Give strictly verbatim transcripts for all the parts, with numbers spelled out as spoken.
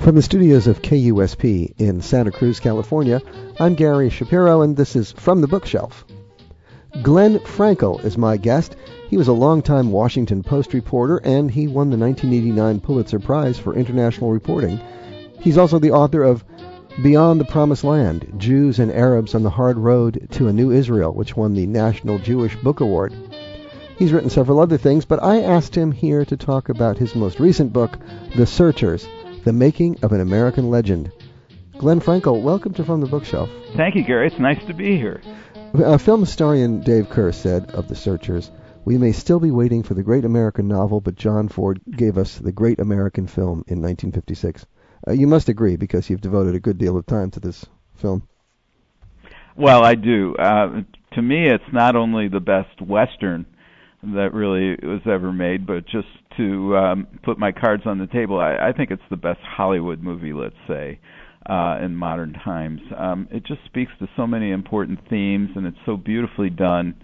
From the studios of K U S P in Santa Cruz, California, I'm Gary Shapiro, and this is From the Bookshelf. Glenn Frankel is my guest. He was a longtime Washington Post reporter, and he won the nineteen eighty-nine Pulitzer Prize for International Reporting. He's also the author of Beyond the Promised Land, Jews and Arabs on the Hard Road to a New Israel, which won the National Jewish Book Award. He's written several other things, but I asked him here to talk about his most recent book, The Searchers, The Making of an American Legend. Glenn Frankel, welcome to From the Bookshelf. Thank you, Gary. It's nice to be here. Uh, film historian Dave Kerr said of The Searchers, "We may still be waiting for the great American novel, but John Ford gave us the great American film in nineteen fifty-six. Uh, you must agree, because you've devoted a good deal of time to this film. Well, I do. Uh, to me, it's not only the best Western that really was ever made, but just to um, put my cards on the table, I, I think it's the best Hollywood movie, let's say, uh, in modern times. Um, it just speaks to so many important themes, and it's so beautifully done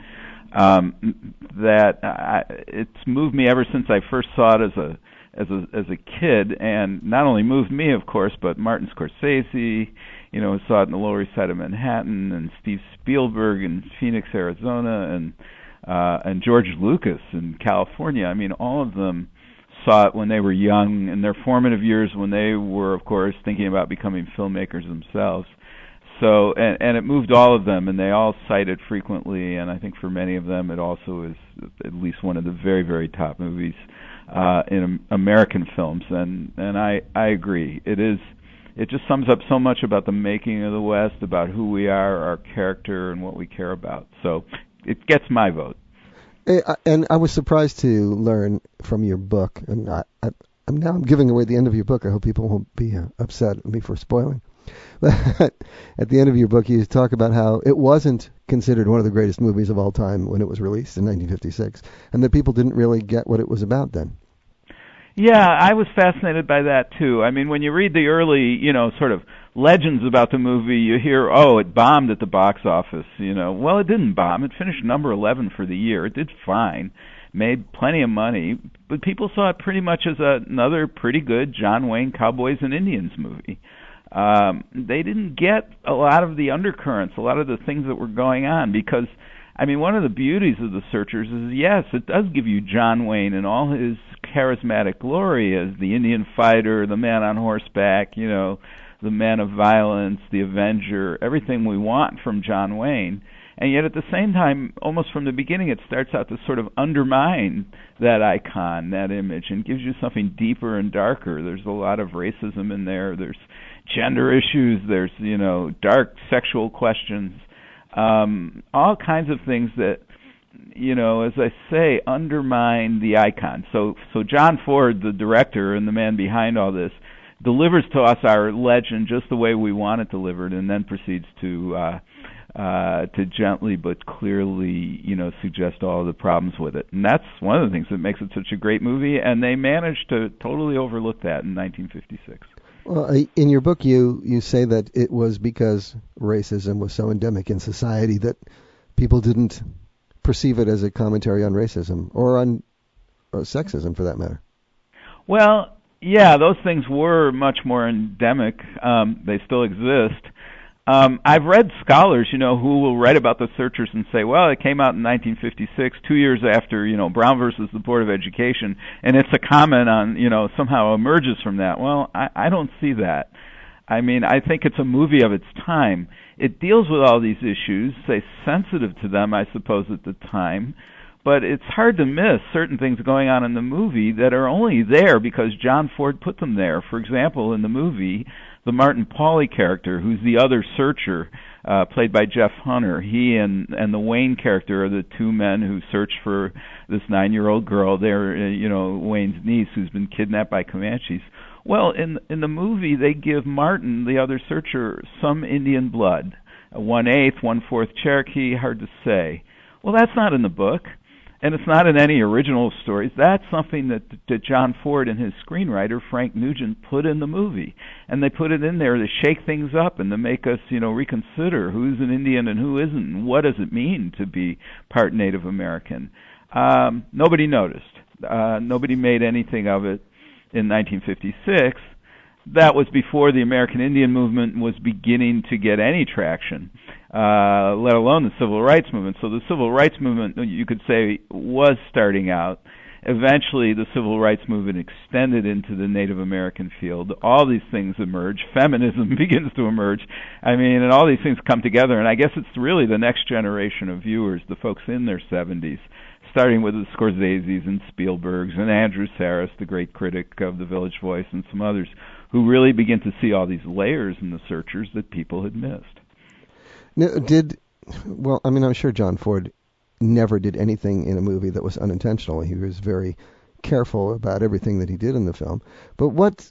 um, that I, it's moved me ever since I first saw it as a as a as a kid, and not only moved me, of course, but Martin Scorsese, you know, saw it in the Lower East Side of Manhattan, and Steve Spielberg in Phoenix, Arizona, and Uh, and George Lucas in California. I mean, all of them saw it when they were young, in their formative years, when they were, of course, thinking about becoming filmmakers themselves. So, and, and it moved all of them, and they all cite it frequently, and I think for many of them it also is at least one of the very, very top movies uh, in American films. And, and I, I agree. It is. It just sums up so much about the making of the West, about who we are, our character, and what we care about. So it gets my vote. And I was surprised to learn from your book, and I, I, I'm now I'm giving away the end of your book. I hope people won't be uh, upset at me for spoiling. But at the end of your book, you talk about how it wasn't considered one of the greatest movies of all time when it was released in nineteen fifty-six, and that people didn't really get what it was about then. Yeah, I was fascinated by that, too. I mean, when you read the early, you know, sort of legends about the movie, you hear, oh, it bombed at the box office, you know. Well, it didn't bomb. It finished number eleven for the year. It did fine, made plenty of money, but people saw it pretty much as a, another pretty good John Wayne Cowboys and Indians movie. Um, they didn't get a lot of the undercurrents, a lot of the things that were going on, because I mean, one of the beauties of The Searchers is, yes, it does give you John Wayne in all his charismatic glory as the Indian fighter, the man on horseback, you know, the man of violence, the Avenger, everything we want from John Wayne. And yet at the same time, almost from the beginning, it starts out to sort of undermine that icon, that image, and gives you something deeper and darker. There's a lot of racism in there. There's gender issues. There's, you know, dark sexual questions. Um, all kinds of things that, you know, as I say, undermine the icon. So, so John Ford, the director and the man behind all this, delivers to us our legend just the way we want it delivered, and then proceeds to uh, uh, to gently but clearly, you know, suggest all of the problems with it. And that's one of the things that makes it such a great movie. And they managed to totally overlook that in nineteen fifty-six. Well, in your book, you, you say that it was because racism was so endemic in society that people didn't perceive it as a commentary on racism, or on or sexism, for that matter. Well, yeah, those things were much more endemic. Um, they still exist. Um, I've read scholars, you know, who will write about The Searchers and say, well, it came out in nineteen fifty-six, two years after, you know, Brown versus the Board of Education, and it's a comment on, you know, somehow emerges from that. Well, I, I don't see that. I mean, I think it's a movie of its time. It deals with all these issues, say sensitive to them, I suppose, at the time, but it's hard to miss certain things going on in the movie that are only there because John Ford put them there. For example, in the movie, the Martin Pauly character, who's the other searcher, uh, played by Jeff Hunter, he and, and the Wayne character are the two men who search for this nine-year-old girl. They're, uh, you know, Wayne's niece who's been kidnapped by Comanches. Well, in in the movie, they give Martin, the other searcher, some Indian blood. Uh, one-eighth, one-fourth Cherokee, hard to say. Well, that's not in the book. And it's not in any original stories. That's something that, that John Ford and his screenwriter, Frank Nugent, put in the movie. And they put it in there to shake things up and to make us, you know, reconsider who's an Indian and who isn't, and what does it mean to be part Native American. Um, nobody noticed. Uh, nobody made anything of it in nineteen fifty-six. that was before the American Indian movement was beginning to get any traction, uh, let alone the civil rights movement. So the civil rights movement, you could say, was starting out. Eventually, the civil rights movement extended into the Native American field. All these things emerge. Feminism begins to emerge. I mean, and all these things come together. And I guess it's really the next generation of viewers, the folks in their seventies, starting with the Scorseses and Spielbergs and Andrew Sarris, the great critic of The Village Voice, and some others, who really begin to see all these layers in The Searchers that people had missed. Now, did, well, I mean, I'm sure John Ford never did anything in a movie that was unintentional. He was very careful about everything that he did in the film. But what,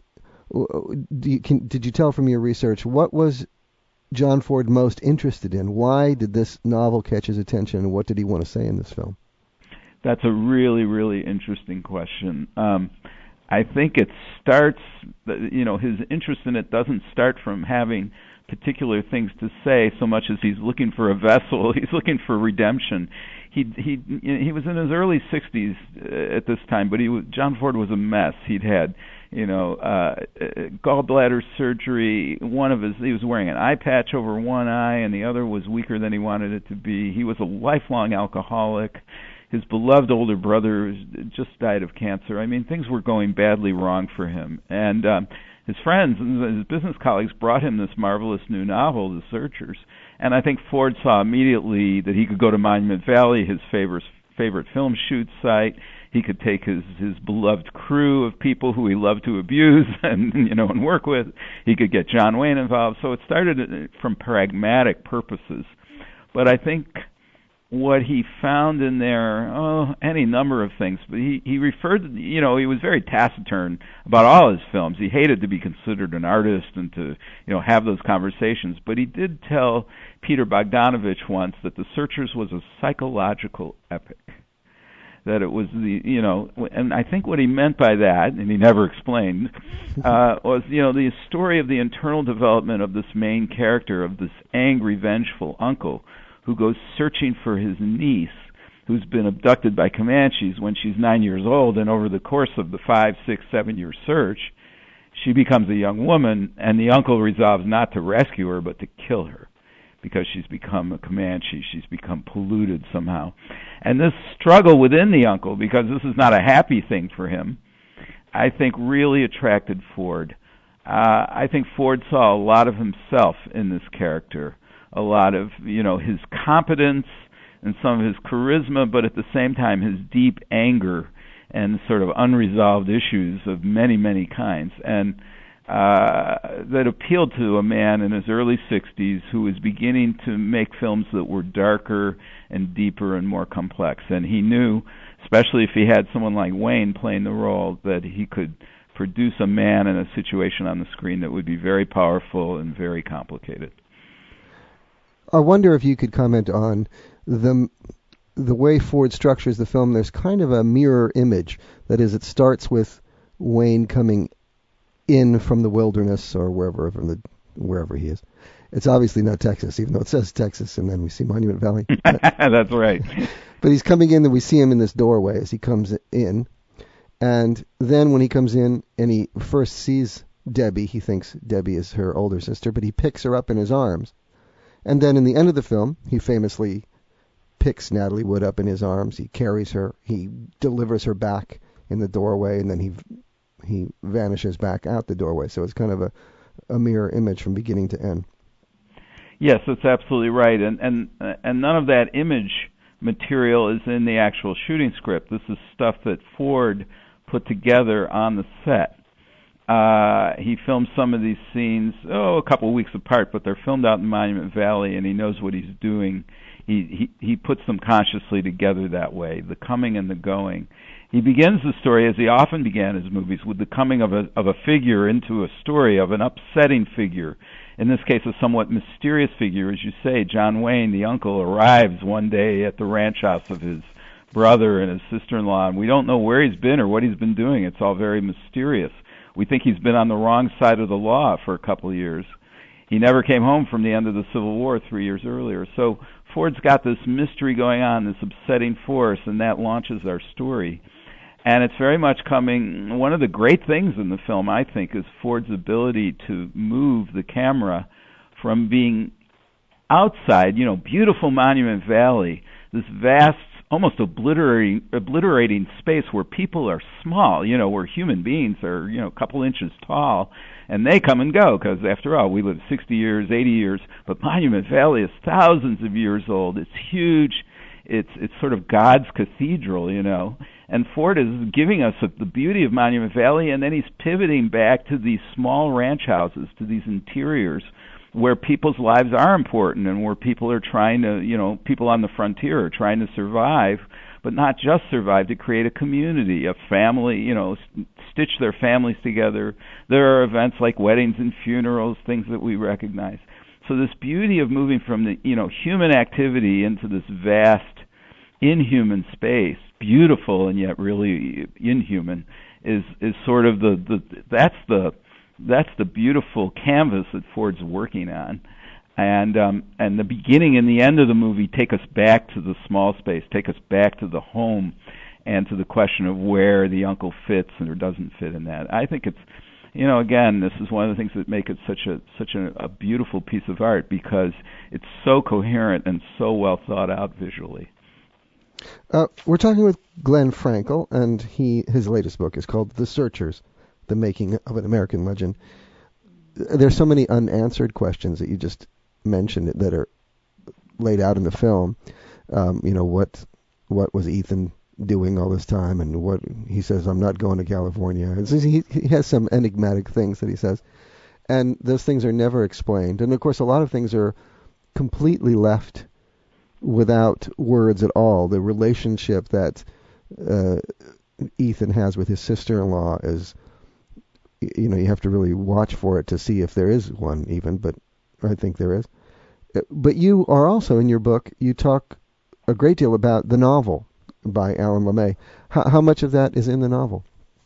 do you, can, did you tell from your research, what was John Ford most interested in? Why did this novel catch his attention, and what did he want to say in this film? That's a really, really interesting question. Um, I think it starts, you know, his interest in it doesn't start from having particular things to say so much as he's looking for a vessel. He's looking for redemption. He he he was in his early sixties at this time, but he was, John Ford was a mess. He'd had, you know, uh, gallbladder surgery. One of his, he was wearing an eye patch over one eye, and the other was weaker than he wanted it to be. He was a lifelong alcoholic. His beloved older brother just died of cancer. I mean, things were going badly wrong for him. And um, his friends and his business colleagues brought him this marvelous new novel, The Searchers. And I think Ford saw immediately that he could go to Monument Valley, his favorite favorite film shoot site. He could take his his beloved crew of people who he loved to abuse and you know and work with. He could get John Wayne involved. So it started from pragmatic purposes. But I think what he found in there, oh, any number of things, but he, he referred to, you know, he was very taciturn about all his films. He hated to be considered an artist and to, you know, have those conversations, but he did tell Peter Bogdanovich once that The Searchers was a psychological epic. That it was the, you know, and I think what he meant by that, and he never explained, uh, was, you know, the story of the internal development of this main character, of this angry, vengeful uncle, who goes searching for his niece, who's been abducted by Comanches when she's nine years old, and over the course of the five, six, seven-year search, she becomes a young woman, and the uncle resolves not to rescue her, but to kill her, because she's become a Comanche, she's become polluted somehow. And this struggle within the uncle, because this is not a happy thing for him, I think really attracted Ford. Uh, I think Ford saw a lot of himself in this character, a lot of, you know, his competence and some of his charisma, but at the same time his deep anger and sort of unresolved issues of many, many kinds. And uh, that appealed to a man in his early sixties who was beginning to make films that were darker and deeper and more complex. And he knew, especially if he had someone like Wayne playing the role, that he could produce a man in a situation on the screen that would be very powerful and very complicated. I wonder if you could comment on the the way Ford structures the film. There's kind of a mirror image. That is, it starts with Wayne coming in from the wilderness or wherever from the wherever he is. It's obviously not Texas, even though it says Texas, and then we see Monument Valley. That's right. But he's coming in, and we see him in this doorway as he comes in. And then when he comes in and he first sees Debbie, he thinks Debbie is her older sister, but he picks her up in his arms. And then in the end of the film, he famously picks Natalie Wood up in his arms. He carries her. He delivers her back in the doorway, and then he he vanishes back out the doorway. So it's kind of a, a mirror image from beginning to end. Yes, that's absolutely right. And and and none of that image material is in the actual shooting script. This is stuff that Ford put together on the set. Uh, he filmed some of these scenes, oh, a couple of weeks apart, but they're filmed out in Monument Valley, and he knows what he's doing. He, he he puts them consciously together that way, the coming and the going. He begins the story, as he often began his movies, with the coming of a of a figure into a story, of an upsetting figure. In this case, a somewhat mysterious figure, as you say. John Wayne, the uncle, arrives one day at the ranch house of his brother and his sister-in-law, and we don't know where he's been or what he's been doing. It's all very mysterious. We think he's been on the wrong side of the law for a couple of years. He never came home from the end of the Civil War three years earlier. So Ford's got this mystery going on, this upsetting force, and that launches our story. And it's very much coming, one of the great things in the film, I think, is Ford's ability to move the camera from being outside, you know, beautiful Monument Valley, this vast, almost obliterating, obliterating space where people are small, you know, where human beings are, you know, a couple inches tall, and they come and go, because after all, we live sixty years, eighty years, but Monument Valley is thousands of years old. It's huge. It's it's sort of God's cathedral, you know. And Ford is giving us the beauty of Monument Valley, and then he's pivoting back to these small ranch houses, to these interiors, where people's lives are important and where people are trying to, you know, people on the frontier are trying to survive, but not just survive, to create a community, a family, you know, stitch their families together. There are events like weddings and funerals, things that we recognize. So this beauty of moving from the, you know, human activity into this vast, inhuman space, beautiful and yet really inhuman, is is sort of the, the that's the that's the beautiful canvas that Ford's working on. And um, and the beginning and the end of the movie take us back to the small space, take us back to the home, and to the question of where the uncle fits or doesn't fit in that. I think it's, you know, again, this is one of the things that make it such a such a, a beautiful piece of art, because it's so coherent and so well thought out visually. Uh, we're talking with Glenn Frankel, and he his latest book is called The Searchers: The Making of an American Legend. There's so many unanswered questions that you just mentioned that are laid out in the film. Um, you know, what what was Ethan doing all this time, and what he says, I'm not going to California. It's, he, he has some enigmatic things that he says, and those things are never explained. And of course, a lot of things are completely left without words at all. The relationship that uh, Ethan has with his sister-in-law is, you know, you have to really watch for it to see if there is one even, but I think there is. But you are also, in your book, you talk a great deal about the novel by Alan LeMay. How, how much of that is in the novel?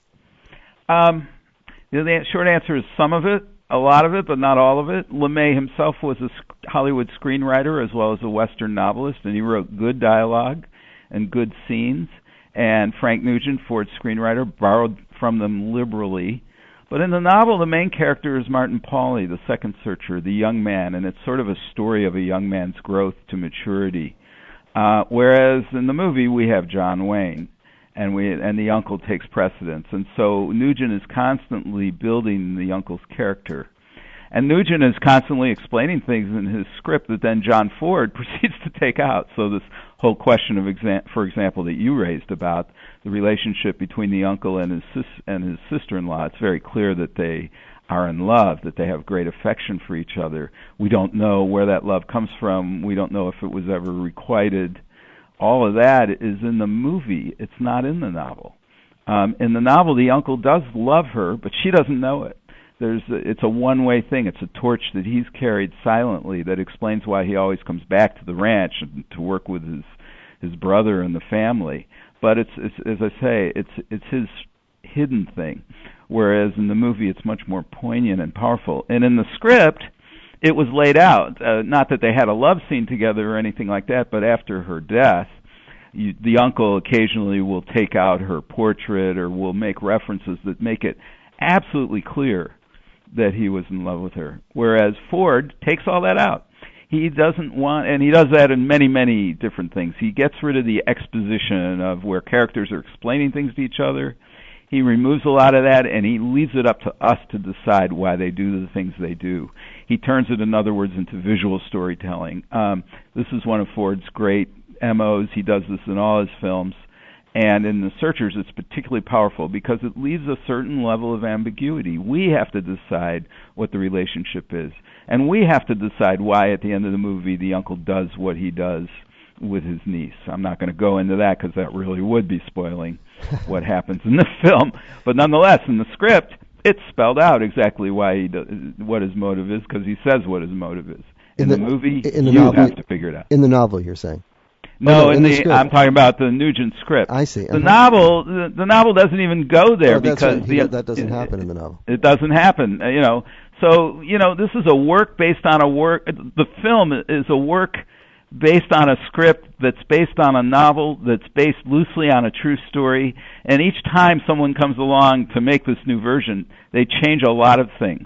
Um, the short answer is some of it, a lot of it, but not all of it. LeMay himself was a Hollywood screenwriter as well as a Western novelist, and he wrote good dialogue and good scenes. And Frank Nugent, Ford's screenwriter, borrowed from them liberally. But in the novel, the main character is Martin Pauly, the second searcher, the young man, and it's sort of a story of a young man's growth to maturity. Uh, whereas in the movie, we have John Wayne, and we and the uncle takes precedence. And so Nugent is constantly building the uncle's character. And Nugent is constantly explaining things in his script that then John Ford proceeds to take out. So this whole question of, exa- for example, that you raised about the relationship between the uncle and his sis- and his sister-in-law, it's very clear that they are in love, that they have great affection for each other. We don't know where that love comes from. We don't know if it was ever requited. All of that is in the movie. It's not in the novel. Um, in the novel, the uncle does love her, but she doesn't know it. There's a, it's a one-way thing. It's a torch that he's carried silently that explains why he always comes back to the ranch and to work with his his brother and the family. But it's, it's as I say, it's it's his hidden thing, whereas in the movie it's much more poignant and powerful. And in the script, it was laid out. Uh, not that they had a love scene together or anything like that, but after her death, you, the uncle occasionally will take out her portrait or will make references that make it absolutely clear that he was in love with her. Whereas Ford takes all that out. He doesn't want, and he does that in many, many different things. He gets rid of the exposition of where characters are explaining things to each other. He removes a lot of that, and he leaves it up to us to decide why they do the things they do. He turns it, in other words, into visual storytelling. Um, this is one of Ford's great M Os. He does this in all his films. And in The Searchers, it's particularly powerful because it leaves a certain level of ambiguity. We have to decide what the relationship is. And we have to decide why, at the end of the movie, the uncle does what he does with his niece. I'm not going to go into that because that really would be spoiling what happens in the film. But nonetheless, in the script, it's spelled out exactly why he does, what his motive is, because he says what his motive is. In, in the, the movie, in the you novel, have to figure it out. In the novel, you're saying? No, oh, no, in, in the, the I'm talking about the Nugent script. I see. Uh-huh. The novel, the, the novel doesn't even go there oh, that's because right. the, that doesn't it, happen in the novel. It doesn't happen, you know. So, you know, this is a work based on a work. The film is a work based on a script that's based on a novel that's based loosely on a true story, and each time someone comes along to make this new version, they change a lot of things.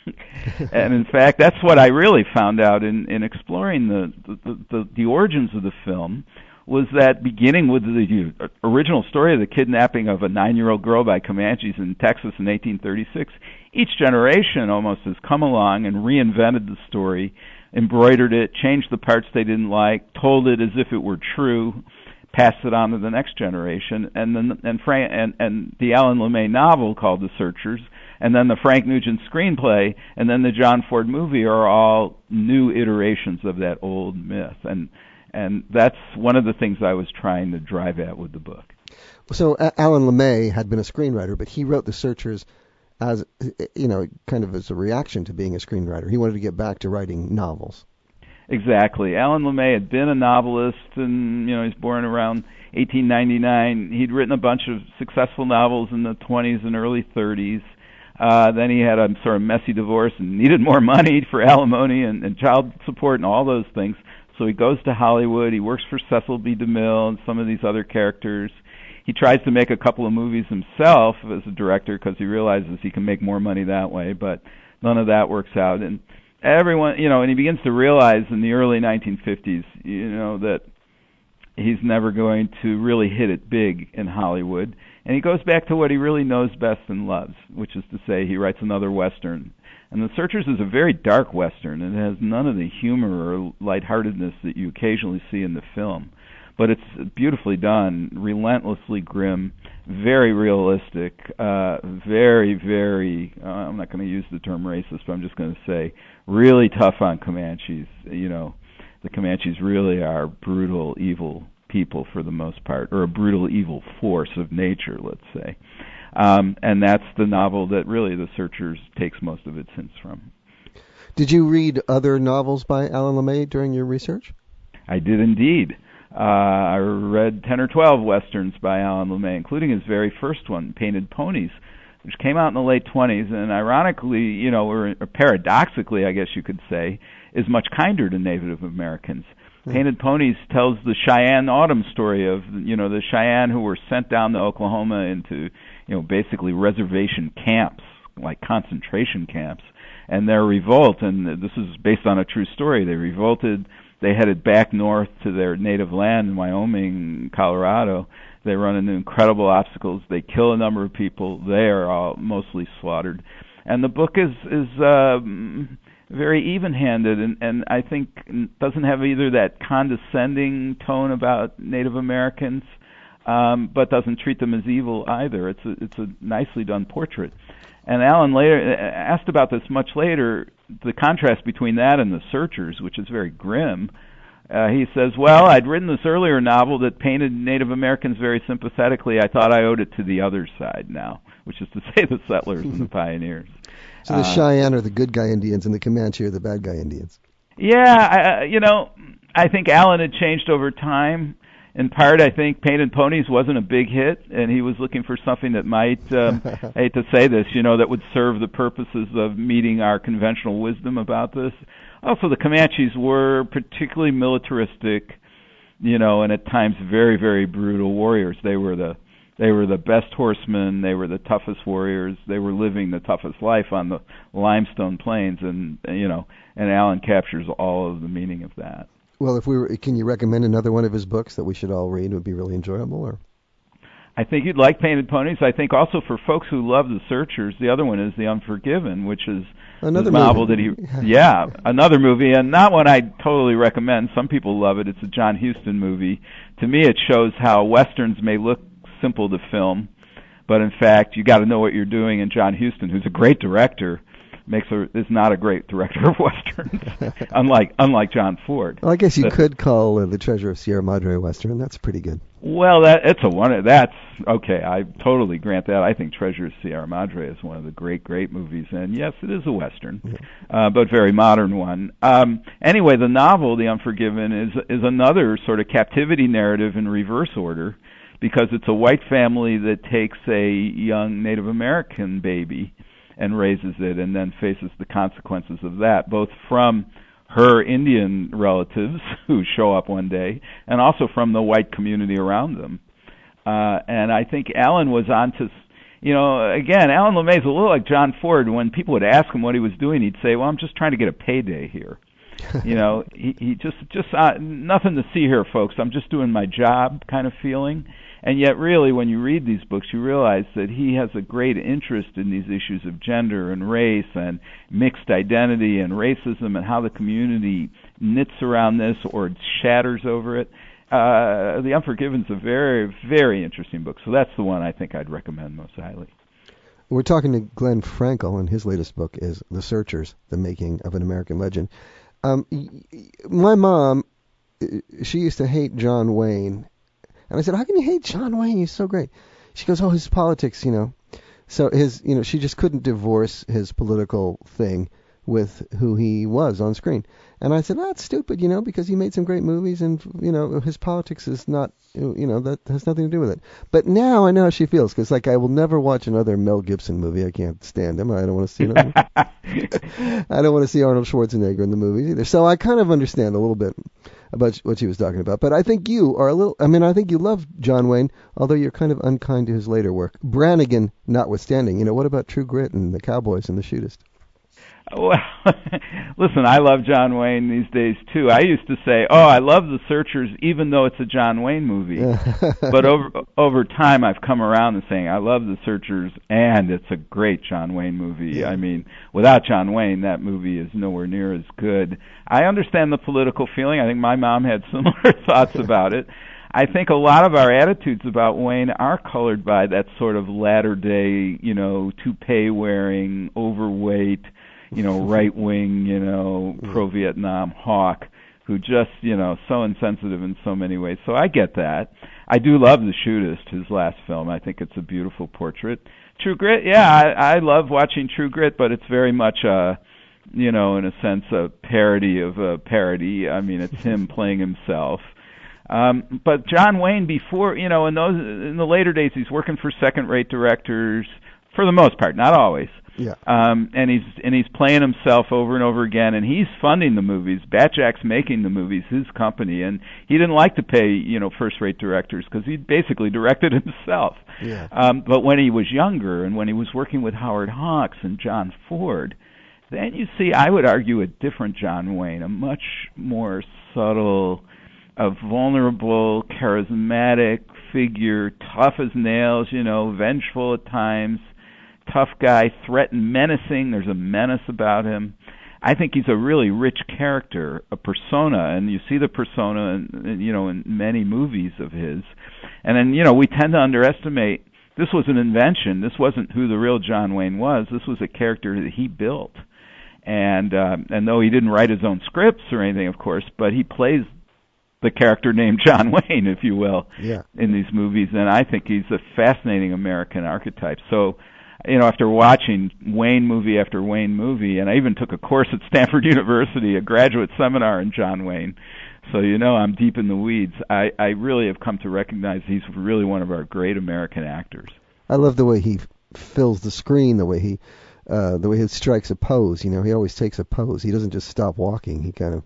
And in fact, that's what I really found out in, in exploring the, the, the, the origins of the film, was that beginning with the original story of the kidnapping of a nine-year-old girl by Comanches in Texas in eighteen thirty-six, each generation almost has come along and reinvented the story, embroidered it, changed the parts they didn't like, told it as if it were true, passed it on to the next generation, and then and Frank and, and the Alan LeMay novel called The Searchers, and then the Frank Nugent screenplay, and then the John Ford movie are all new iterations of that old myth, and and that's one of the things I was trying to drive at with the book. So uh, Alan LeMay had been a screenwriter, but he wrote The Searchers as, you know, kind of as a reaction to being a screenwriter. He wanted to get back to writing novels. Exactly. Alan LeMay had been a novelist, and you know, he's born around eighteen ninety-nine. He'd written a bunch of successful novels in the twenties and early thirties. Uh, then he had a sort of messy divorce and needed more money for alimony and, and child support and all those things. So he goes to Hollywood. He works for Cecil B. DeMille and some of these other characters. He tries to make a couple of movies himself as a director because he realizes he can make more money that way, but none of that works out. And everyone, you know, and he begins to realize in the early nineteen fifties, you know, that he's never going to really hit it big in Hollywood. And he goes back to what he really knows best and loves, which is to say he writes another Western. And The Searchers is a very dark Western, and it has none of the humor or lightheartedness that you occasionally see in the film. But it's beautifully done, relentlessly grim, very realistic, uh, very, very, uh, I'm not going to use the term racist, but I'm just going to say really tough on Comanches. You know, the Comanches really are brutal, evil people for the most part, or a brutal, evil force of nature, let's say. Um, and that's the novel that really The Searchers takes most of its hints from. Did you read other novels by Alan LeMay during your research? I did indeed. Uh, I read ten or twelve Westerns by Alan LeMay, including his very first one, Painted Ponies, which came out in the late twenties, and ironically, you know, or paradoxically, I guess you could say, is much kinder to Native Americans. Mm-hmm. Painted Ponies tells the Cheyenne Autumn story of, you know, the Cheyenne who were sent down to Oklahoma into, you know, basically reservation camps, like concentration camps, and their revolt, and this is based on a true story. They revolted. They headed back north to their native land in Wyoming, Colorado. They run into incredible obstacles. They kill a number of people. They are all mostly slaughtered. And the book is is um, very even-handed, and, and I think doesn't have either that condescending tone about Native Americans, um, but doesn't treat them as evil either. It's a, it's a nicely done portrait. And Alan later asked about this much later, the contrast between that and The Searchers, which is very grim. Uh, he says, well, I'd written this earlier novel that painted Native Americans very sympathetically. I thought I owed it to the other side now, which is to say the settlers and the pioneers. So the uh, Cheyenne are the good guy Indians and the Comanche are the bad guy Indians. Yeah, I, you know, I think Alan had changed over time. In part, I think Painted Ponies wasn't a big hit, and he was looking for something that might, um, I hate to say this, you know, that would serve the purposes of meeting our conventional wisdom about this. Also, the Comanches were particularly militaristic, you know, and at times very, very brutal warriors. They were the they were the best horsemen. They were the toughest warriors. They were living the toughest life on the limestone plains, and you know, and Alan captures all of the meaning of that. Well, if we were, can you recommend another one of his books that we should all read? It would be really enjoyable, or? I think you'd like Painted Ponies. I think also for folks who love The Searchers, the other one is The Unforgiven, which is another novel movie. that he, yeah, another movie, and not one I totally recommend. Some people love it. It's a John Huston movie. To me, it shows how westerns may look simple to film, but in fact, you got to know what you're doing. And John Huston, who's a great director, makes a is not a great director of westerns, unlike unlike John Ford. Well, I guess you but, could call uh, The Treasure of Sierra Madre a western. That's pretty good. Well, that it's a one. That's okay. I totally grant that. I think Treasure of Sierra Madre is one of the great, great movies, and yes, it is a western, yeah. uh, but very modern one. Um, anyway, the novel, The Unforgiven, is is another sort of captivity narrative in reverse order, because it's a white family that takes a young Native American baby and raises it, and then faces the consequences of that, both from her Indian relatives who show up one day, and also from the white community around them. Uh, and I think Alan was on to, you know, again, Alan LeMay's a little like John Ford. When people would ask him what he was doing, he'd say, well, I'm just trying to get a payday here. You know, he, he just, just uh, nothing to see here, folks. I'm just doing my job kind of feeling. And yet, really, when you read these books, you realize that he has a great interest in these issues of gender and race and mixed identity and racism and how the community knits around this or shatters over it. Uh, The Unforgiven's a very, very interesting book. So that's the one I think I'd recommend most highly. We're talking to Glenn Frankel, and his latest book is The Searchers, The Making of an American Legend. Um, my mom, she used to hate John Wayne. And I said, how can you hate John Wayne? He's so great. She goes, oh, his politics, you know. So his, you know, she just couldn't divorce his political thing with who he was on screen. And I said, oh, that's stupid, you know, because he made some great movies and, you know, his politics is not, you know, that has nothing to do with it. But now I know how she feels, because, like, I will never watch another Mel Gibson movie. I can't stand him. I don't want to see him. I don't want to see Arnold Schwarzenegger in the movies either. So I kind of understand a little bit about what she was talking about. But I think you are a little, I mean, I think you love John Wayne, although you're kind of unkind to his later work. Brannigan notwithstanding, you know, what about True Grit and The Cowboys and The Shootist? Well, listen, I love John Wayne these days, too. I used to say, oh, I love The Searchers, even though it's a John Wayne movie. But over over time, I've come around to saying I love The Searchers, and it's a great John Wayne movie. Yeah. I mean, without John Wayne, that movie is nowhere near as good. I understand the political feeling. I think my mom had similar thoughts about it. I think a lot of our attitudes about Wayne are colored by that sort of latter-day, you know, toupee-wearing, overweight, you know, right-wing, you know, pro-Vietnam hawk who just, you know, so insensitive in so many ways. So I get that. I do love The Shootist, his last film. I think it's a beautiful portrait. True Grit, yeah, I, I love watching True Grit, but it's very much, a, you know, in a sense, a parody of a parody. I mean, it's him playing himself. Um, but John Wayne, before, you know, in those in the later days, he's working for second-rate directors, for the most part, not always. Yeah. Um, and he's and he's playing himself over and over again, and he's funding the movies. Batjack's making the movies, his company, and he didn't like to pay, you know, first-rate directors because he basically directed himself. Yeah. Um, but when he was younger and when he was working with Howard Hawks and John Ford, then you see, I would argue, a different John Wayne, a much more subtle, a vulnerable, charismatic figure, tough as nails, you know, vengeful at times. Tough guy, threatened, menacing. There's a menace about him. I think he's a really rich character, a persona, and you see the persona, in, in, you know, in many movies of his. And then, you know, we tend to underestimate. This was an invention. This wasn't who the real John Wayne was. This was a character that he built. And uh, and though he didn't write his own scripts or anything, of course, but he plays the character named John Wayne, if you will, yeah. in these movies. And I think he's a fascinating American archetype. So, you know, after watching Wayne movie after Wayne movie, and I even took a course at Stanford University, a graduate seminar in John Wayne, so you know I'm deep in the weeds, I, I really have come to recognize he's really one of our great American actors. I love the way he f- fills the screen, the way he uh, the way he strikes a pose. You know, he always takes a pose. He doesn't just stop walking. He kind of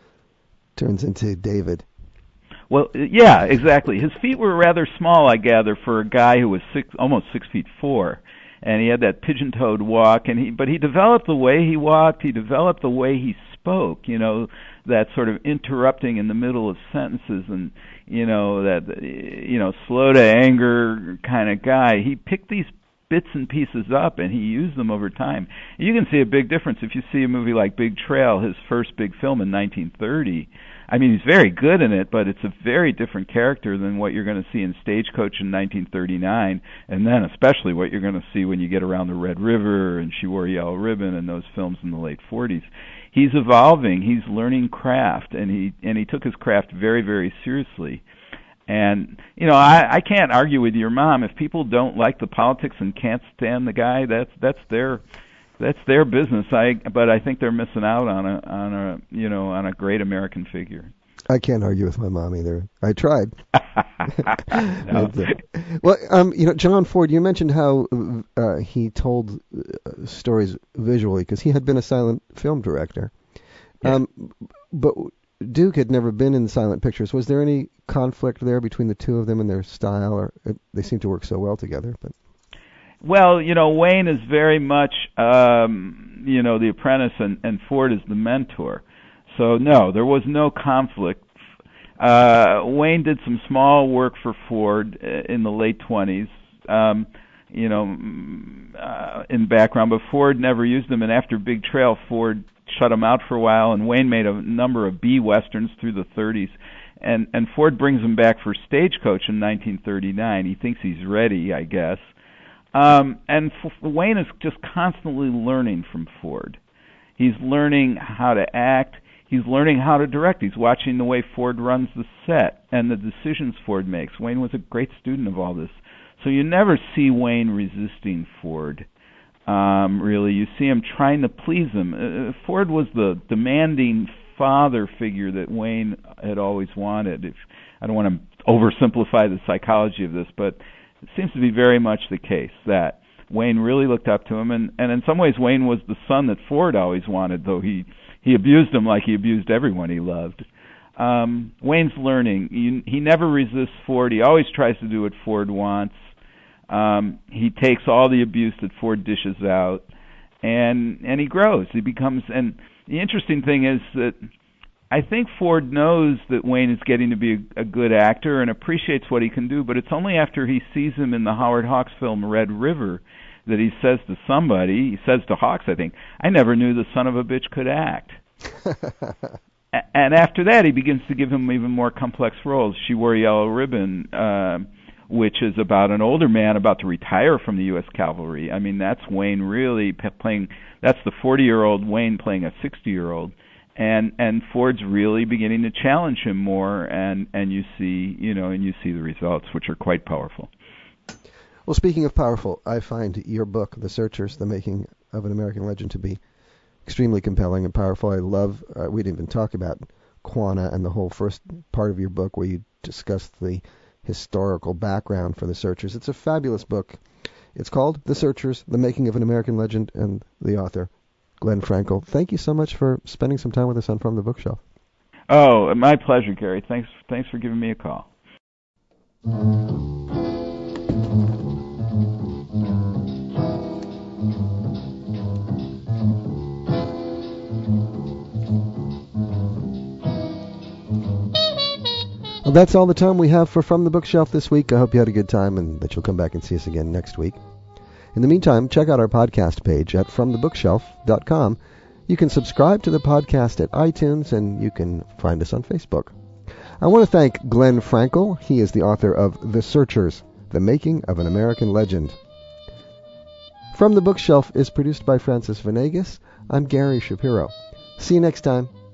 turns into David. Well, yeah, exactly. His feet were rather small, I gather, for a guy who was six, almost six feet four. And he had that pigeon-toed walk, and he but he developed the way he walked. He developed the way he spoke. You know, that sort of interrupting in the middle of sentences, and you know that you know slow to anger kind of guy. He picked these bits and pieces up, and he used them over time. You can see a big difference if you see a movie like Big Trail, his first big film in nineteen thirty. I mean, he's very good in it, but it's a very different character than what you're going to see in Stagecoach in nineteen thirty-nine, and then especially what you're going to see when you get around the Red River and She Wore a Yellow Ribbon and those films in the late forties. He's evolving. He's learning craft, and he and he took his craft very, very seriously. And, you know, I, I can't argue with your mom. If people don't like the politics and can't stand the guy, that's that's their that's their business. I but I think they're missing out on a on a you know on a great American figure. I can't argue with my mom either. I tried. No. But, uh, well, um, you know, John Ford, you mentioned how uh, he told uh, stories visually because he had been a silent film director. Yeah. Um, but Duke had never been in silent pictures. Was there any conflict there between the two of them and their style, or it, they seem to work so well together? But Well, you know, Wayne is very much, um, you know, the apprentice, and, and Ford is the mentor. So no, there was no conflict. Uh, Wayne did some small work for Ford in the late twenties, um, you know, uh, in background, but Ford never used him. And after Big Trail, Ford shut him out for a while, and Wayne made a number of B westerns through the thirties. And and Ford brings him back for Stagecoach in nineteen thirty-nine. He thinks he's ready, I guess. Um, and F- Wayne is just constantly learning from Ford. He's learning how to act. He's learning how to direct. He's watching the way Ford runs the set and the decisions Ford makes. Wayne was a great student of all this. So you never see Wayne resisting Ford, um, really. You see him trying to please him. Uh, Ford was the demanding father figure that Wayne had always wanted. If, I don't want to oversimplify the psychology of this, but it seems to be very much the case that Wayne really looked up to him, and, and in some ways Wayne was the son that Ford always wanted, though he, he abused him like he abused everyone he loved. Um, Wayne's learning. He, he never resists Ford. He always tries to do what Ford wants. Um, he takes all the abuse that Ford dishes out, and and he grows. He becomes, and the interesting thing is that I think Ford knows that Wayne is getting to be a, a good actor and appreciates what he can do, but it's only after he sees him in the Howard Hawks film Red River that he says to somebody, he says to Hawks, I think, I never knew the son of a bitch could act. a- and after that, he begins to give him even more complex roles. She Wore a Yellow Ribbon, uh, which is about an older man about to retire from the U S Cavalry. I mean, that's Wayne really p- playing, that's the forty-year-old Wayne playing a sixty-year-old. And and Ford's really beginning to challenge him more, and, and you see, you know, and you see the results, which are quite powerful. well, speaking of powerful, I find your book, The Searchers: The Making of an American Legend, to be extremely compelling and powerful. I love. Uh, we didn't even talk about Quanah and the whole first part of your book where you discuss the historical background for the Searchers. It's a fabulous book. It's called The Searchers: The Making of an American Legend, and the author, Glenn Frankel. Thank you so much for spending some time with us on From the Bookshelf. Oh, my pleasure, Gary. Thanks, thanks for giving me a call. Well, that's all the time we have for From the Bookshelf this week. I hope you had a good time and that you'll come back and see us again next week. In the meantime, check out our podcast page at from the bookshelf dot com. You can subscribe to the podcast at iTunes, and you can find us on Facebook. I want to thank Glenn Frankel. He is the author of The Searchers: The Making of an American Legend. From the Bookshelf is produced by Francis Venegas. I'm Gary Shapiro. See you next time.